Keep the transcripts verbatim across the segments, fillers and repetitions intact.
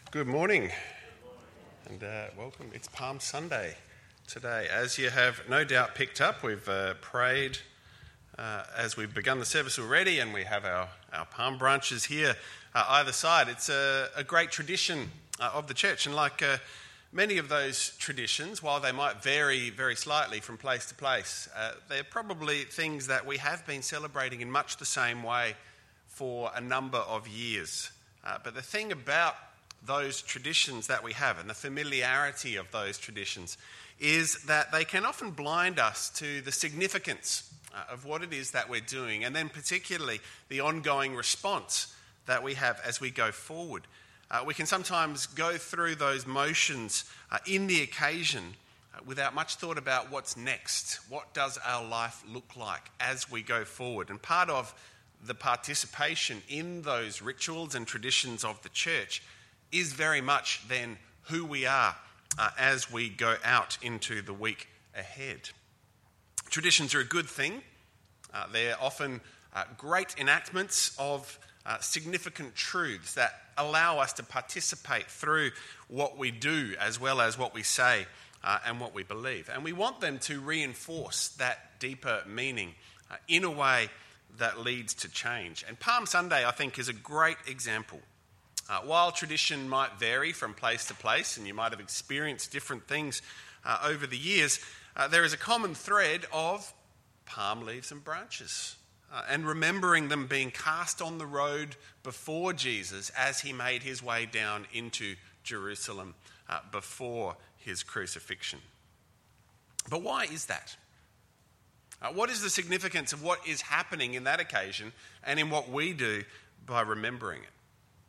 Good morning and uh, welcome. It's Palm Sunday today. As you have no doubt picked up, we've uh, prayed uh, as we've begun the service already, and we have our, our palm branches here uh, either side. It's a, a great tradition uh, of the church, and like uh, many of those traditions, while they might vary very slightly from place to place, uh, they're probably things that we have been celebrating in much the same way for a number of years. Uh, but the thing about those traditions that we have and the familiarity of those traditions is that they can often blind us to the significance uh, of what it is that we're doing, and then particularly the ongoing response that we have as we go forward. Uh, we can sometimes go through those motions uh, in the occasion uh, without much thought about what's next. What does our life look like as we go forward? And part of the participation in those rituals and traditions of the church is very much then who we are uh, as we go out into the week ahead. Traditions are a good thing. Uh, they're often uh, great enactments of uh, significant truths that allow us to participate through what we do as well as what we say uh, and what we believe. And we want them to reinforce that deeper meaning uh, in a way that leads to change. And Palm Sunday, I think, is a great example. Uh, while tradition might vary from place to place, and you might have experienced different things uh, over the years, uh, there is a common thread of palm leaves and branches, uh, and remembering them being cast on the road before Jesus as he made his way down into Jerusalem uh, before his crucifixion. But why is that? Uh, what is the significance of what is happening in that occasion and in what we do by remembering it?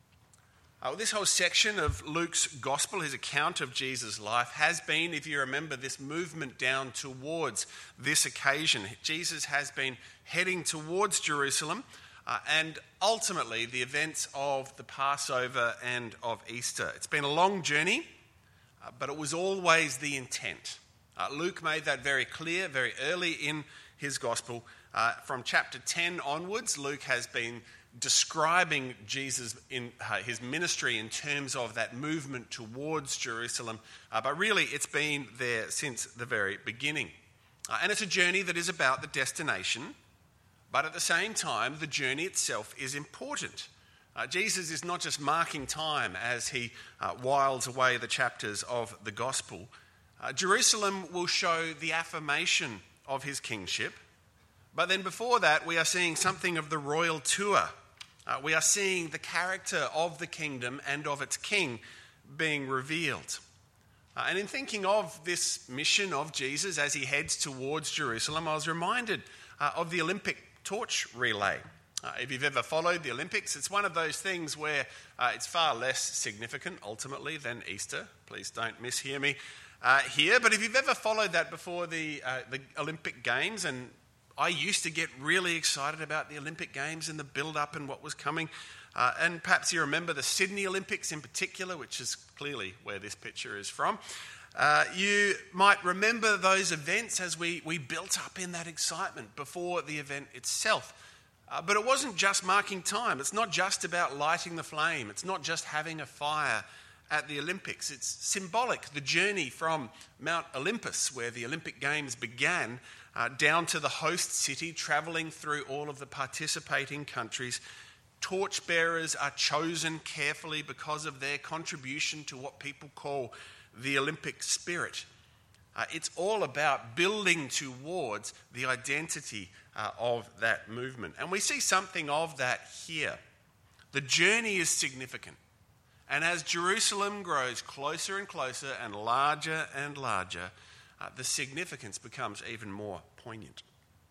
Uh, this whole section of Luke's gospel, his account of Jesus' life, has been, if you remember, this movement down towards this occasion. Jesus has been heading towards Jerusalem uh, and ultimately the events of the Passover and of Easter. It's been a long journey, uh, but it was always the intent. Uh, Luke made that very clear very early in his gospel. Uh, from chapter ten onwards, Luke has been describing Jesus in uh, his ministry in terms of that movement towards Jerusalem, uh, but really it's been there since the very beginning. Uh, and it's a journey that is about the destination, but at the same time, the journey itself is important. Uh, Jesus is not just marking time as he uh, whiles away the chapters of the gospel. Uh, Jerusalem will show the affirmation of his kingship. But then before that, we are seeing something of the royal tour. Uh, we are seeing the character of the kingdom and of its king being revealed. Uh, and in thinking of this mission of Jesus as he heads towards Jerusalem, I was reminded uh, of the Olympic torch relay. Uh, if you've ever followed the Olympics, it's one of those things where uh, it's far less significant ultimately than Easter. Please don't mishear me uh, here. But if you've ever followed that before the, uh, the Olympic Games, and I used to get really excited about the Olympic Games and the build-up and what was coming. Uh, and perhaps you remember the Sydney Olympics in particular, which is clearly where this picture is from. Uh, you might remember those events as we, we built up in that excitement before the event itself. Uh, but it wasn't just marking time. It's not just about lighting the flame. It's not just having a fire at the Olympics. It's symbolic, the journey from Mount Olympus, where the Olympic Games began, Uh, down to the host city, travelling through all of the participating countries. Torchbearers are chosen carefully because of their contribution to what people call the Olympic spirit. Uh, it's all about building towards the identity uh, of that movement. And we see something of that here. The journey is significant. And as Jerusalem grows closer and closer and larger and larger, Uh, the significance becomes even more poignant.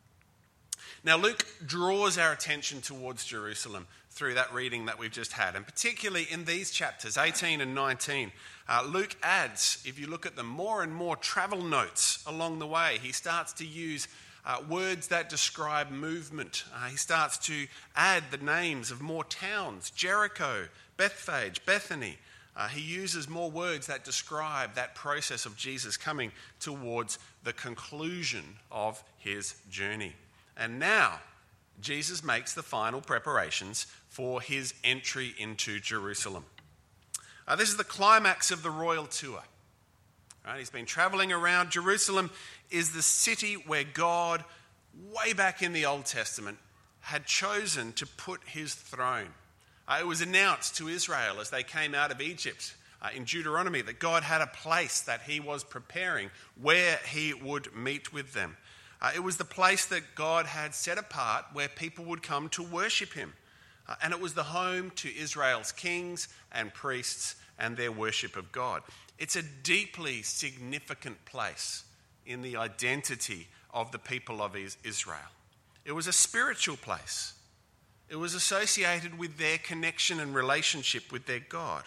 Now, Luke draws our attention towards Jerusalem through that reading that we've just had, and particularly in these chapters, eighteen and nineteen, uh, Luke adds, if you look at them, more and more travel notes along the way. He starts to use uh, words that describe movement. Uh, he starts to add the names of more towns: Jericho, Bethphage, Bethany. Uh, he uses more words that describe that process of Jesus coming towards the conclusion of his journey. And now, Jesus makes the final preparations for his entry into Jerusalem. Uh, this is the climax of the royal tour. Right? He's been traveling around. Jerusalem is the city where God, way back in the Old Testament, had chosen to put his throne. Uh, it was announced to Israel as they came out of Egypt uh, in Deuteronomy that God had a place that he was preparing where he would meet with them. Uh, it was the place that God had set apart where people would come to worship him. Uh, and it was the home to Israel's kings and priests and their worship of God. It's a deeply significant place in the identity of the people of Israel. It was a spiritual place. It was associated with their connection and relationship with their God.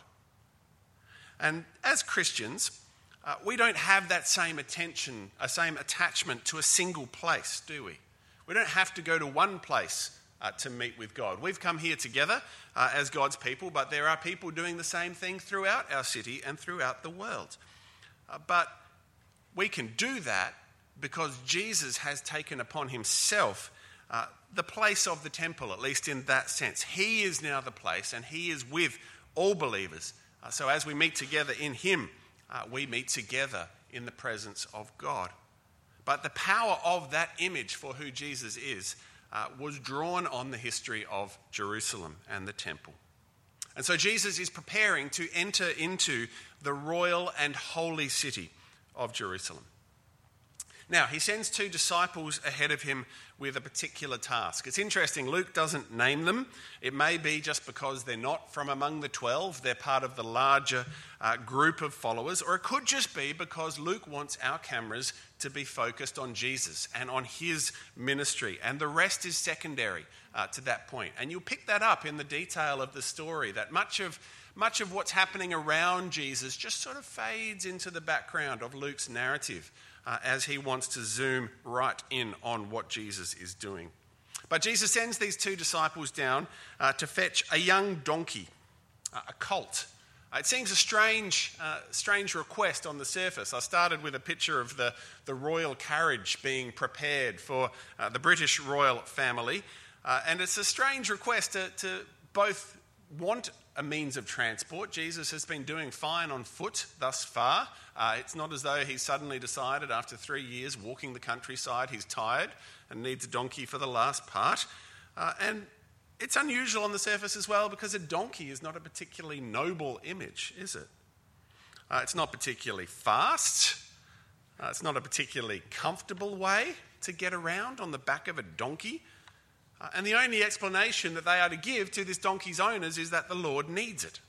And as Christians, uh, we don't have that same attention, a same attachment to a single place, do we? We don't have to go to one place uh, to meet with God. We've come here together uh, as God's people, but there are people doing the same thing throughout our city and throughout the world. Uh, but we can do that because Jesus has taken upon himself uh, the place of the temple, at least in that sense. He is now the place, and he is with all believers. Uh, so as we meet together in him, uh, we meet together in the presence of God. But the power of that image for who Jesus is uh, was drawn on the history of Jerusalem and the temple. And so Jesus is preparing to enter into the royal and holy city of Jerusalem. Now, he sends two disciples ahead of him with a particular task. It's interesting, Luke doesn't name them. It may be just because they're not from among the twelve, they're part of the larger uh, group of followers, or it could just be because Luke wants our cameras to be focused on Jesus and on his ministry, and the rest is secondary uh, to that point. And you'll pick that up in the detail of the story, that much of much of what's happening around Jesus just sort of fades into the background of Luke's narrative, Uh, as he wants to zoom right in on what Jesus is doing. But Jesus sends these two disciples down uh, to fetch a young donkey, uh, a colt. Uh, it seems a strange, uh, strange request on the surface. I started with a picture of the, the royal carriage being prepared for uh, the British royal family. Uh, and it's a strange request to, to both want a means of transport. Jesus has been doing fine on foot thus far. Uh, it's not as though he's suddenly decided after three years walking the countryside he's tired and needs a donkey for the last part. Uh, and it's unusual on the surface as well because a donkey is not a particularly noble image, is it? Uh, it's not particularly fast. Uh, it's not a particularly comfortable way to get around on the back of a donkey. Uh, and the only explanation that they are to give to this donkey's owners is that the Lord needs it.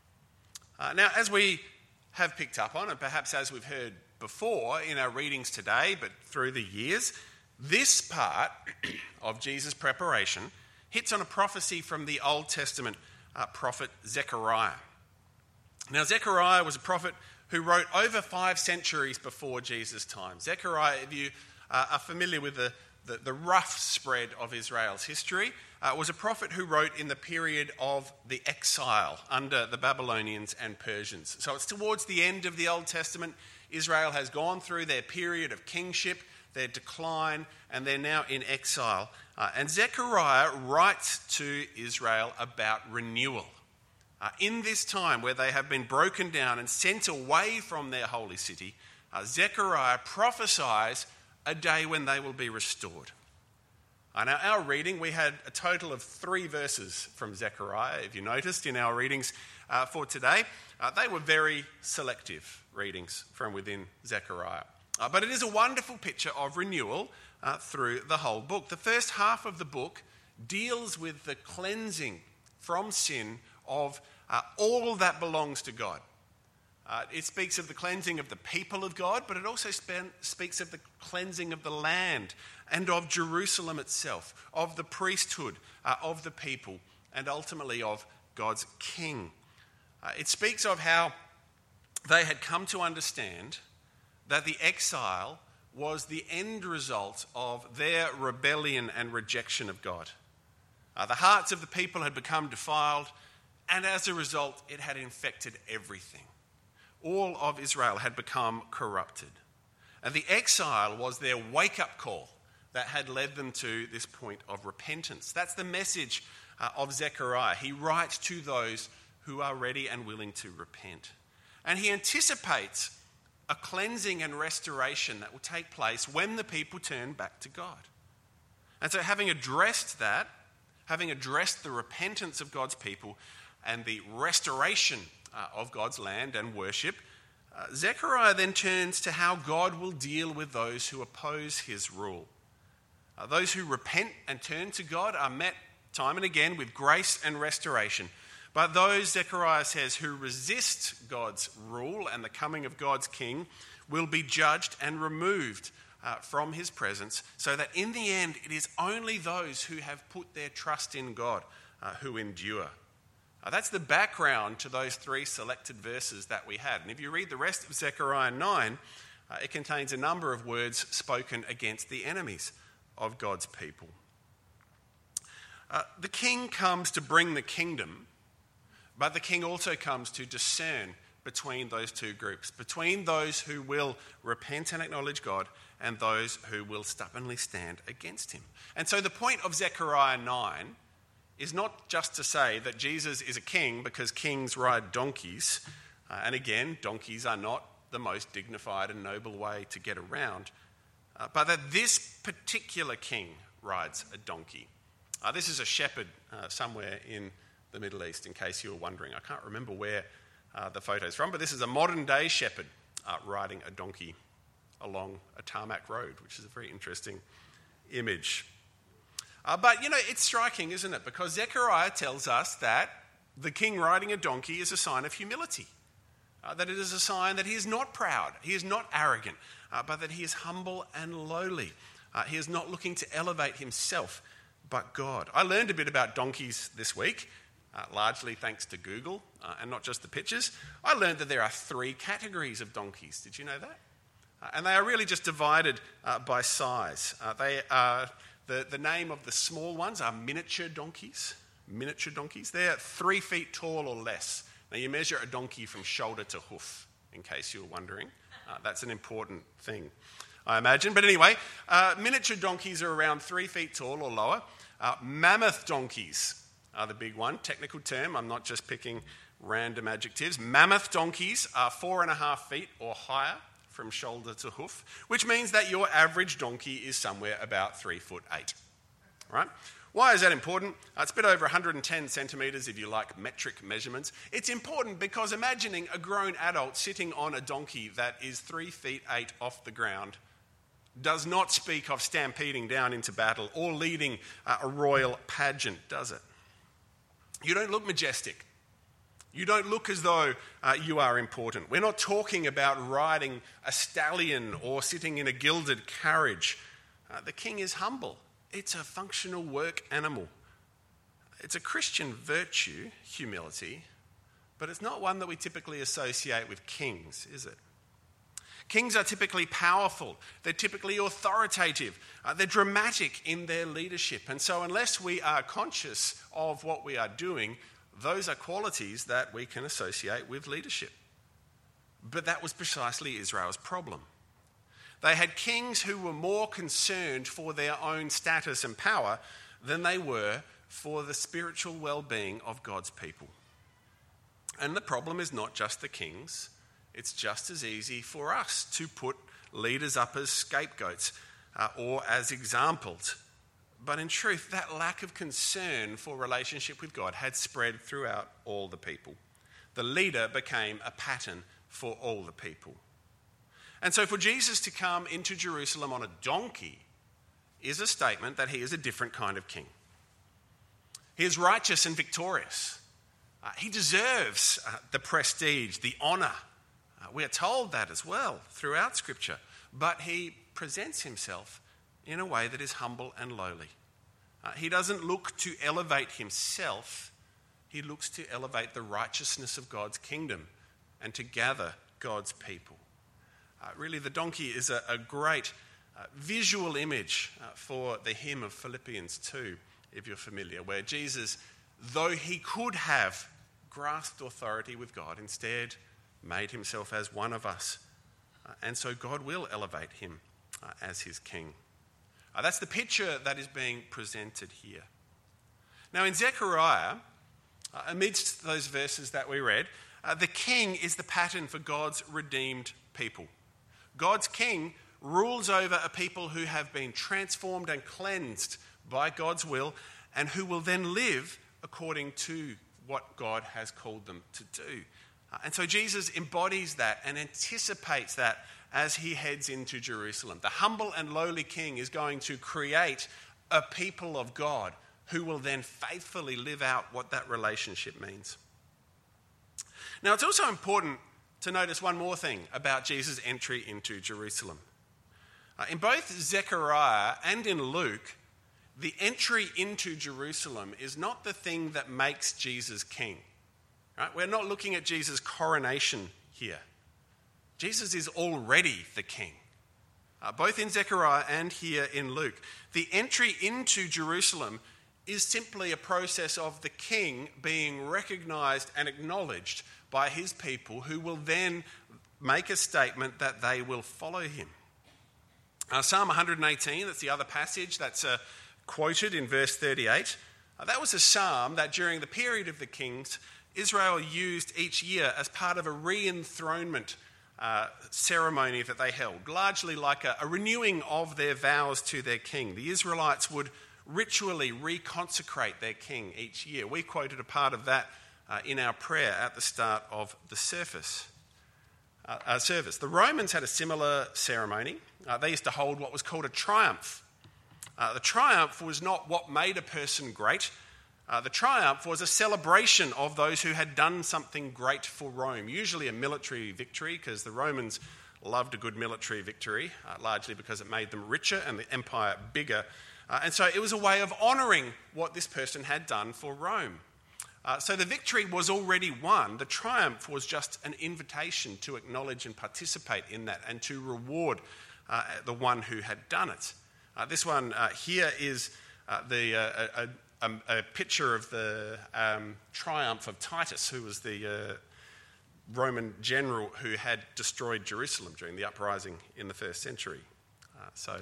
Uh, now, as we have picked up on, and perhaps as we've heard before in our readings today, but through the years, this part of Jesus' preparation hits on a prophecy from the Old Testament uh, prophet Zechariah. Now, Zechariah was a prophet who wrote over five centuries before Jesus' time. Zechariah, if you uh, are familiar with the The, the rough spread of Israel's history, uh, was a prophet who wrote in the period of the exile under the Babylonians and Persians. So it's towards the end of the Old Testament. Israel has gone through their period of kingship, their decline, and they're now in exile. Uh, and Zechariah writes to Israel about renewal. Uh, in this time where they have been broken down and sent away from their holy city, uh, Zechariah prophesies a day when they will be restored. Uh, now, our reading, we had a total of three verses from Zechariah, if you noticed, in our readings uh, for today. Uh, they were very selective readings from within Zechariah. Uh, but it is a wonderful picture of renewal uh, through the whole book. The first half of the book deals with the cleansing from sin of uh, all that belongs to God. Uh, it speaks of the cleansing of the people of God, but it also spe- speaks of the cleansing of the land and of Jerusalem itself, of the priesthood, uh, of the people, and ultimately of God's king. Uh, it speaks of how they had come to understand that the exile was the end result of their rebellion and rejection of God. Uh, the hearts of the people had become defiled, and as a result, it had infected everything. All of Israel had become corrupted. And the exile was their wake-up call that had led them to this point of repentance. That's the message uh, of Zechariah. He writes to those who are ready and willing to repent. And he anticipates a cleansing and restoration that will take place when the people turn back to God. And so having addressed that, having addressed the repentance of God's people and the restoration uh, of God's land and worship, uh, Zechariah then turns to how God will deal with those who oppose his rule. Uh, those who repent and turn to God are met time and again with grace and restoration. But those, Zechariah says, who resist God's rule and the coming of God's king will be judged and removed uh, from his presence, so that in the end it is only those who have put their trust in God uh, who endure. Uh, that's the background to those three selected verses that we had. And if you read the rest of Zechariah nine, uh, it contains a number of words spoken against the enemies of God's people. Uh, the king comes to bring the kingdom, but the king also comes to discern between those two groups, between those who will repent and acknowledge God and those who will stubbornly stand against him. And so the point of Zechariah nine is not just to say that Jesus is a king because kings ride donkeys. Uh, and again, donkeys are not the most dignified and noble way to get around. Uh, but that this particular king rides a donkey. Uh, this is a shepherd uh, somewhere in the Middle East, in case you were wondering. I can't remember where uh, the photo's from, but this is a modern-day shepherd uh, riding a donkey along a tarmac road, which is a very interesting image. Uh, but, you know, it's striking, isn't it? Because Zechariah tells us that the king riding a donkey is a sign of humility, uh, that it is a sign that he is not proud, he is not arrogant, uh, but that he is humble and lowly. Uh, he is not looking to elevate himself, but God. I learned a bit about donkeys this week, uh, largely thanks to Google, uh, and not just the pictures. I learned that there are three categories of donkeys. Did you know that? Uh, and they are really just divided uh, by size. Uh, they are, the, the name of the small ones are miniature donkeys. Miniature donkeys. They're three feet tall or less. Now you measure a donkey from shoulder to hoof, in case you were wondering. Uh, that's an important thing, I imagine. But anyway, uh, miniature donkeys are around three feet tall or lower. Uh, mammoth donkeys are the big one. Technical term, I'm not just picking random adjectives. Mammoth donkeys are four and a half feet or higher from shoulder to hoof, which means that your average donkey is somewhere about three foot eight. Right? Why is that important? Uh, it's a bit over one hundred ten centimetres if you like metric measurements. It's important because imagining a grown adult sitting on a donkey that is three feet eight off the ground does not speak of stampeding down into battle or leading uh, a royal pageant, does it? You don't look majestic. You don't look as though uh, you are important. We're not talking about riding a stallion or sitting in a gilded carriage. Uh, the king is humble. It's a functional work animal. It's a Christian virtue, humility, but it's not one that we typically associate with kings, is it? Kings are typically powerful. They're typically authoritative. Uh, they're dramatic in their leadership. And so unless we are conscious of what we are doing, those are qualities that we can associate with leadership. But that was precisely Israel's problem. They had kings who were more concerned for their own status and power than they were for the spiritual well-being of God's people. And the problem is not just the kings. It's just as easy for us to put leaders up as scapegoats uh, or as examples. But in truth, that lack of concern for relationship with God had spread throughout all the people. The leader became a pattern for all the people. And so for Jesus to come into Jerusalem on a donkey is a statement that he is a different kind of king. He is righteous and victorious. Uh, he deserves uh, the prestige, the honour. Uh, we are told that as well throughout Scripture. But he presents himself in a way that is humble and lowly. Uh, he doesn't look to elevate himself. He looks to elevate the righteousness of God's kingdom and to gather God's people. Uh, really, the donkey is a, a great uh, visual image uh, for the hymn of Philippians two, if you're familiar, where Jesus, though he could have grasped authority with God, instead made himself as one of us. Uh, and so God will elevate him uh, as his king. Uh, that's the picture that is being presented here. Now in Zechariah, Uh, amidst those verses that we read, uh, the king is the pattern for God's redeemed people. God's king rules over a people who have been transformed and cleansed by God's will and who will then live according to what God has called them to do. Uh, and so Jesus embodies that and anticipates that as he heads into Jerusalem. The humble and lowly king is going to create a people of God who will then faithfully live out what that relationship means. Now, it's also important to notice one more thing about Jesus' entry into Jerusalem. Uh, in both Zechariah and in Luke, the entry into Jerusalem is not the thing that makes Jesus king. Right? We're not looking at Jesus' coronation here. Jesus is already the king. Uh, both in Zechariah and here in Luke. The entry into Jerusalem is simply a process of the king being recognised and acknowledged by his people, who will then make a statement that they will follow him. Uh, Psalm one eighteen, that's the other passage that's uh, quoted in verse thirty-eight. Uh, that was a psalm that during the period of the kings, Israel used each year as part of a re-enthronement uh, ceremony that they held, largely like a, a renewing of their vows to their king. The Israelites would ritually reconsecrate their king each year. We quoted a part of that uh, in our prayer at the start of the surface, uh, uh, service. The Romans had a similar ceremony. Uh, they used to hold what was called a triumph. Uh, the triumph was not what made a person great. Uh, the triumph was a celebration of those who had done something great for Rome, usually a military victory, because the Romans loved a good military victory, uh, largely because it made them richer and the empire bigger. Uh, and so it was a way of honouring what this person had done for Rome. Uh, so the victory was already won. The triumph was just an invitation to acknowledge and participate in that and to reward uh, the one who had done it. Uh, this one uh, here is uh, the, uh, a, a, a picture of the um, triumph of Titus, who was the uh, Roman general who had destroyed Jerusalem during the uprising in the first century. Uh, so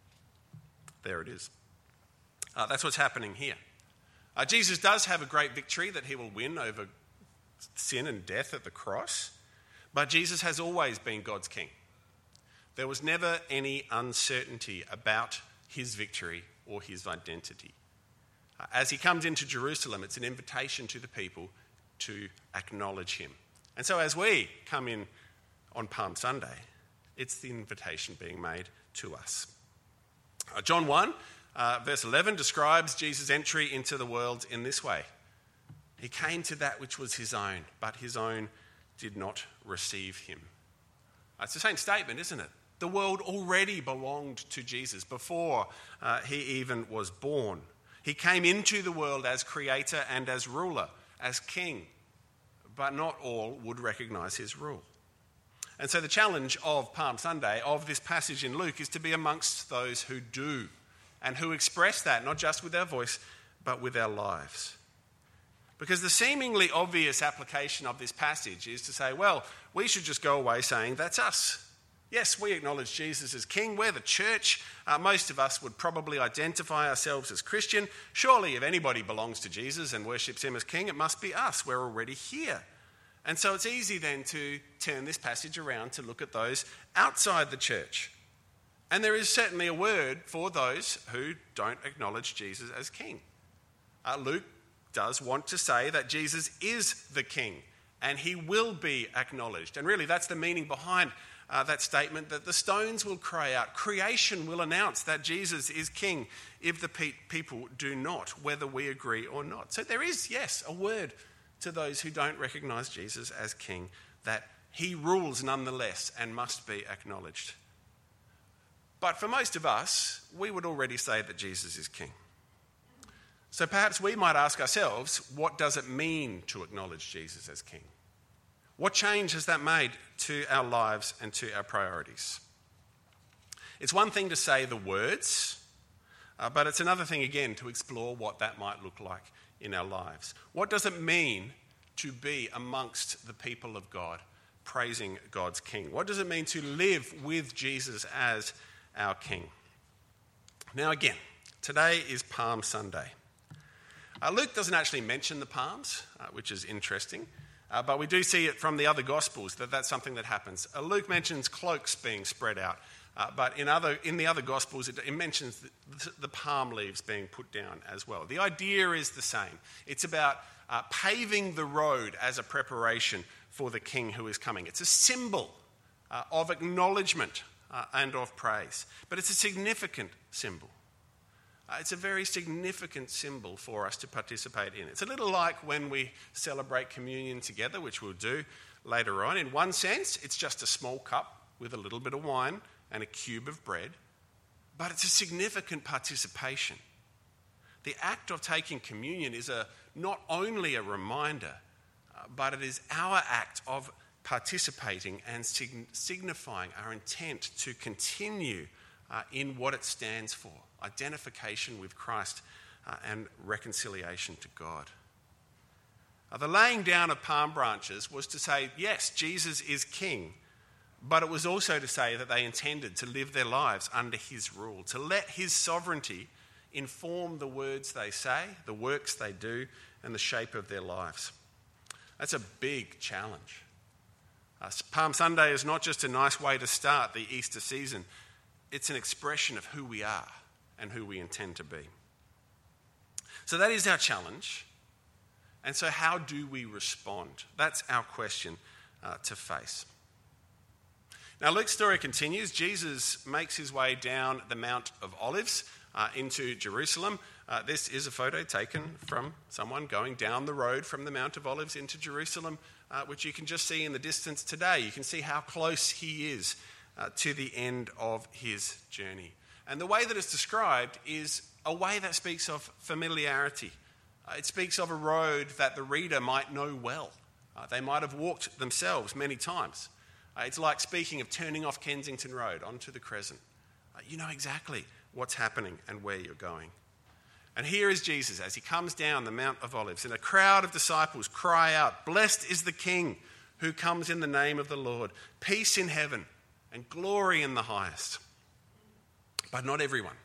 there it is. Uh, that's what's happening here. Uh, Jesus does have a great victory that he will win over sin and death at the cross, but Jesus has always been God's king. There was never any uncertainty about his victory or his identity. Uh, as he comes into Jerusalem, it's an invitation to the people to acknowledge him. And so as we come in on Palm Sunday, it's the invitation being made to us. Uh, John one, uh, verse eleven, describes Jesus' entry into the world in this way. He came to that which was his own, but his own did not receive him. Uh, it's the same statement, isn't it? The world already belonged to Jesus before uh, he even was born. He came into the world as creator and as ruler, as king, but not all would recognise his rule. And so the challenge of Palm Sunday, of this passage in Luke, is to be amongst those who do and who express that, not just with our voice, but with our lives. Because the seemingly obvious application of this passage is to say, well, we should just go away saying, that's us. Yes, we acknowledge Jesus as king. We're the church. Uh, most of us would probably identify ourselves as Christian. Surely if anybody belongs to Jesus and worships him as king, it must be us. We're already here. And so it's easy then to turn this passage around to look at those outside the church. And there is certainly a word for those who don't acknowledge Jesus as king. Uh, Luke does want to say that Jesus is the king and he will be acknowledged. And really that's the meaning behind uh, that statement, that the stones will cry out. Creation will announce that Jesus is king if the pe- people do not, whether we agree or not. So there is, yes, a word to those who don't recognise Jesus as king, that he rules nonetheless and must be acknowledged. But for most of us, we would already say that Jesus is king. So perhaps we might ask ourselves, what does it mean to acknowledge Jesus as king? What change has that made to our lives and to our priorities? It's one thing to say the words, uh, but it's another thing again to explore what that might look like in our lives. What does it mean to be amongst the people of God, praising God's king? What does it mean to live with Jesus as our king? Now again, today is Palm Sunday. Uh, Luke doesn't actually mention the palms, uh, which is interesting, uh, but we do see it from the other Gospels that that's something that happens. Uh, Luke mentions cloaks being spread out, uh, but in other in the other Gospels it, it mentions the, the palm leaves being put down as well. The idea is the same. It's about uh, paving the road as a preparation for the King who is coming. It's a symbol uh, of acknowledgement uh, and of praise, but it's a significant symbol. Uh, it's a very significant symbol for us to participate in. It's a little like when we celebrate communion together, which we'll do later on. In one sense, it's just a small cup with a little bit of wine and a cube of bread, but it's a significant participation. The act of taking communion is a not only a reminder, uh, but it is our act of participating and sig- signifying our intent to continue uh, in what it stands for. Identification with Christ uh, and reconciliation to God. Uh, the laying down of palm branches was to say, yes, Jesus is king, but it was also to say that they intended to live their lives under his rule, to let his sovereignty inform the words they say, the works they do, and the shape of their lives. That's a big challenge. Uh, Palm Sunday is not just a nice way to start the Easter season, it's an expression of who we are and who we intend to be. So that is our challenge. And so how do we respond? That's our question uh, to face. Now Luke's story continues. Jesus makes his way down the Mount of Olives uh, into Jerusalem. Uh, this is a photo taken from someone going down the road from the Mount of Olives into Jerusalem, uh, which you can just see in the distance today. You can see how close he is uh, to the end of his journey. And the way that it's described is a way that speaks of familiarity. Uh, it speaks of a road that the reader might know well. Uh, they might have walked themselves many times. Uh, it's like speaking of turning off Kensington Road onto the Crescent. Uh, you know exactly what's happening and where you're going. And here is Jesus as he comes down the Mount of Olives, and a crowd of disciples cry out, "Blessed is the King who comes in the name of the Lord. Peace in heaven and glory in the highest." But not everyone.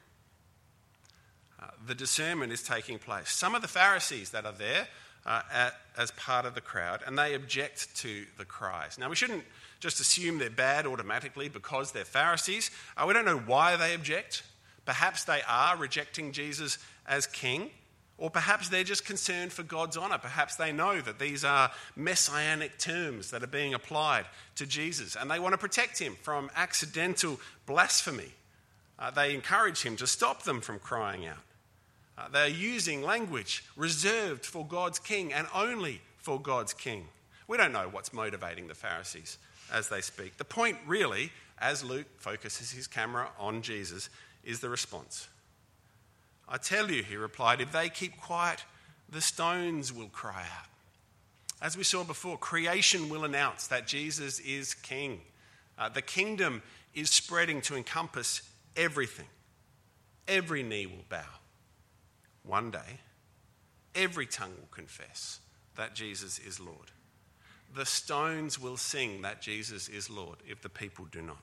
Uh, the discernment is taking place. Some of the Pharisees that are there uh, at, as part of the crowd, and they object to the cries. Now, we shouldn't just assume they're bad automatically because they're Pharisees. Uh, we don't know why they object. Perhaps they are rejecting Jesus as king, or perhaps they're just concerned for God's honour. Perhaps they know that these are messianic terms that are being applied to Jesus, and they want to protect him from accidental blasphemy. Uh, they encourage him to stop them from crying out. Uh, they're using language reserved for God's king and only for God's king. We don't know what's motivating the Pharisees as they speak. The point really, as Luke focuses his camera on Jesus, is the response. "I tell you," he replied, "if they keep quiet, the stones will cry out." As we saw before, creation will announce that Jesus is king. Uh, the kingdom is spreading to encompass everything. Every knee will bow. One day, every tongue will confess that Jesus is Lord. The stones will sing that Jesus is Lord if the people do not.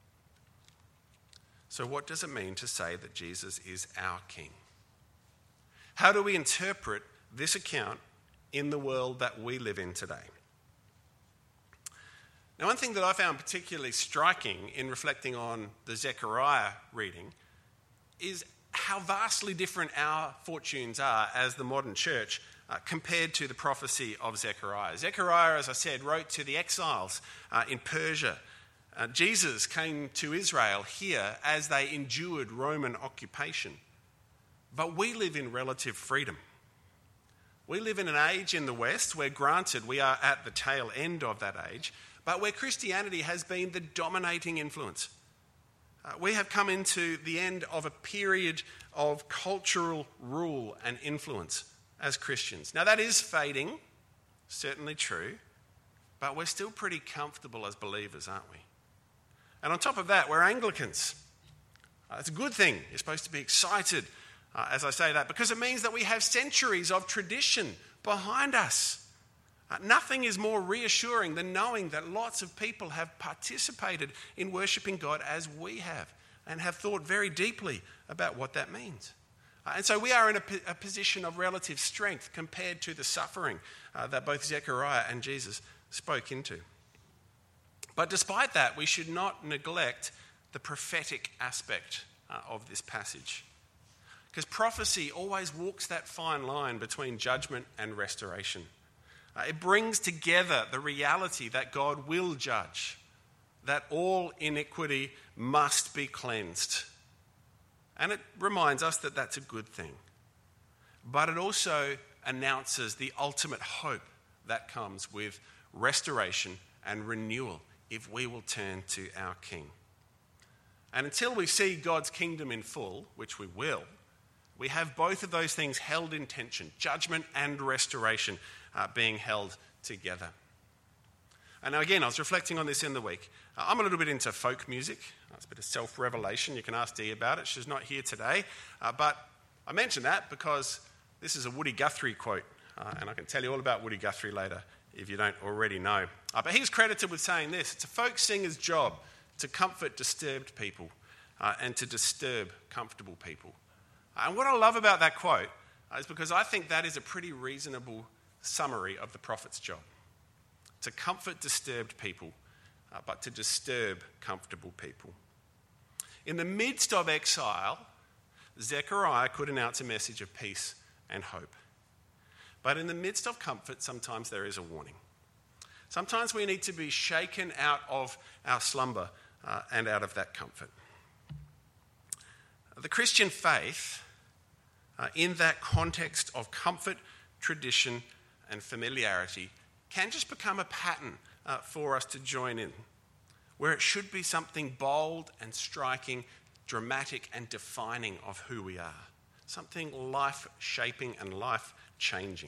So what does it mean to say that Jesus is our King? How do we interpret this account in the world that we live in today? Now, one thing that I found particularly striking in reflecting on the Zechariah reading is how vastly different our fortunes are as the modern church uh, compared to the prophecy of Zechariah. Zechariah, as I said, wrote to the exiles uh, in Persia. Uh, Jesus came to Israel here as they endured Roman occupation. But we live in relative freedom. We live in an age in the West where, granted, we are at the tail end of that age, but where Christianity has been the dominating influence. Uh, we have come into the end of a period of cultural rule and influence as Christians. Now, that is fading, certainly true, but we're still pretty comfortable as believers, aren't we? And on top of that, we're Anglicans. Uh, it's a good thing. You're supposed to be excited uh, as I say that, because it means that we have centuries of tradition behind us. Uh, nothing is more reassuring than knowing that lots of people have participated in worshipping God as we have and have thought very deeply about what that means. Uh, and so we are in a, a position of relative strength compared to the suffering uh, that both Zechariah and Jesus spoke into. But despite that, we should not neglect the prophetic aspect uh, of this passage. Because prophecy always walks that fine line between judgment and restoration. Uh, it brings together the reality that God will judge, that all iniquity must be cleansed. And it reminds us that that's a good thing. But it also announces the ultimate hope that comes with restoration and renewal if we will turn to our King. And until we see God's kingdom in full, which we will, we have both of those things held in tension, judgment and restoration uh, being held together. And now again, I was reflecting on this in the week. Uh, I'm a little bit into folk music. It's a bit of self-revelation. You can ask Dee about it. She's not here today. Uh, but I mention that because this is a Woody Guthrie quote. Uh, and I can tell you all about Woody Guthrie later if you don't already know. Uh, but he's credited with saying this: it's a folk singer's job to comfort disturbed people uh, and to disturb comfortable people. Uh, and what I love about that quote uh, is because I think that is a pretty reasonable summary of the prophet's job. To comfort disturbed people, uh, but to disturb comfortable people. In the midst of exile, Zechariah could announce a message of peace and hope. But in the midst of comfort, sometimes there is a warning. Sometimes we need to be shaken out of our slumber uh, and out of that comfort. The Christian faith, uh, in that context of comfort, tradition, and familiarity, can just become a pattern uh, for us to join in, where it should be something bold and striking, dramatic and defining of who we are, something life-shaping and life-changing.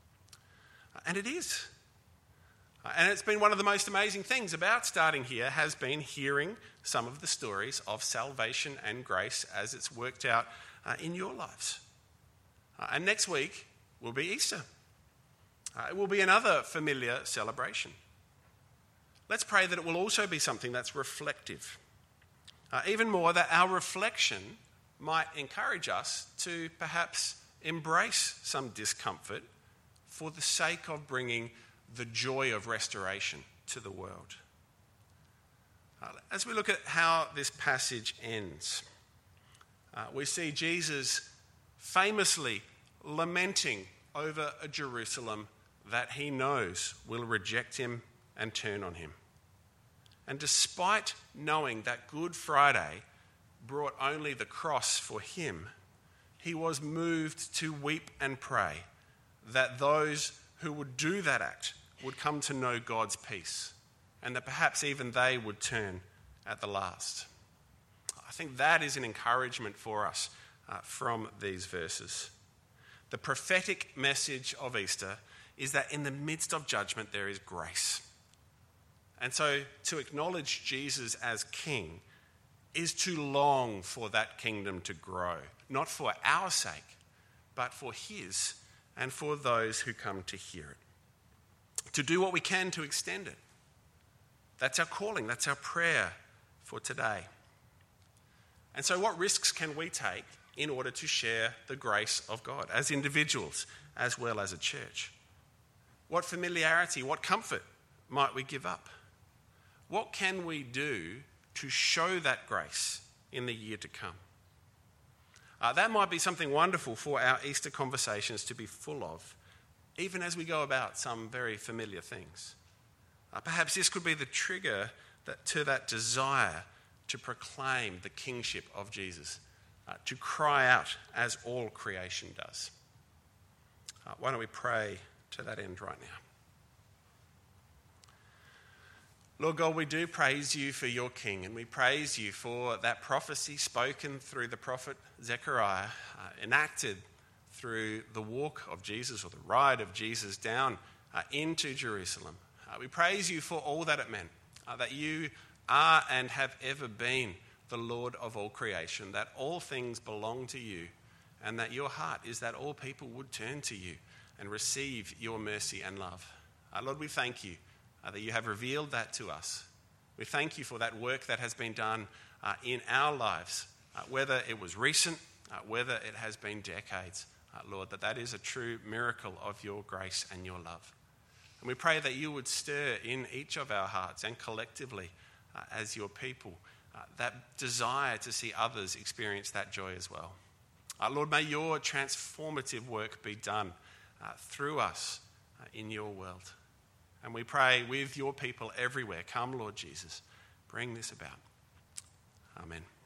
And it is. And it's been one of the most amazing things about starting here has been hearing some of the stories of salvation and grace as it's worked out uh, in your lives. Uh, and next week will be Easter. Uh, it will be another familiar celebration. Let's pray that it will also be something that's reflective. Uh, even more, that our reflection might encourage us to perhaps embrace some discomfort for the sake of bringing the joy of restoration to the world. Uh, as we look at how this passage ends, uh, we see Jesus famously lamenting over a Jerusalem that he knows will reject him and turn on him. And despite knowing that Good Friday brought only the cross for him, he was moved to weep and pray that those who would do that act would come to know God's peace, and that perhaps even they would turn at the last. I think that is an encouragement for us uh, from these verses. The prophetic message of Easter is that in the midst of judgment there is grace. And so to acknowledge Jesus as King is to long for that kingdom to grow, not for our sake, but for his and for those who come to hear it. To do what we can to extend it. That's our calling, that's our prayer for today. And so what risks can we take in order to share the grace of God as individuals as well as a church? What familiarity, what comfort might we give up? What can we do to show that grace in the year to come? Uh, that might be something wonderful for our Easter conversations to be full of, even as we go about some very familiar things. Uh, perhaps this could be the trigger that, to that desire to proclaim the kingship of Jesus, uh, to cry out as all creation does. Uh, why don't we pray to that end right now? Lord God, we do praise you for your King, and we praise you for that prophecy spoken through the prophet Zechariah, uh, enacted through the walk of Jesus or the ride of Jesus down uh, into Jerusalem. Uh, we praise you for all that it meant, uh, that you are and have ever been the Lord of all creation, that all things belong to you, and that your heart is that all people would turn to you and receive your mercy and love. Uh, Lord, we thank you Uh, that you have revealed that to us. We thank you for that work that has been done uh, in our lives, uh, whether it was recent uh, whether it has been decades, uh, Lord, that that is a true miracle of your grace and your love. And we pray that you would stir in each of our hearts and collectively uh, as your people uh, that desire to see others experience that joy as well. Uh, Lord, may your transformative work be done uh, through us uh, in your world. And we pray with your people everywhere. Come, Lord Jesus, bring this about. Amen.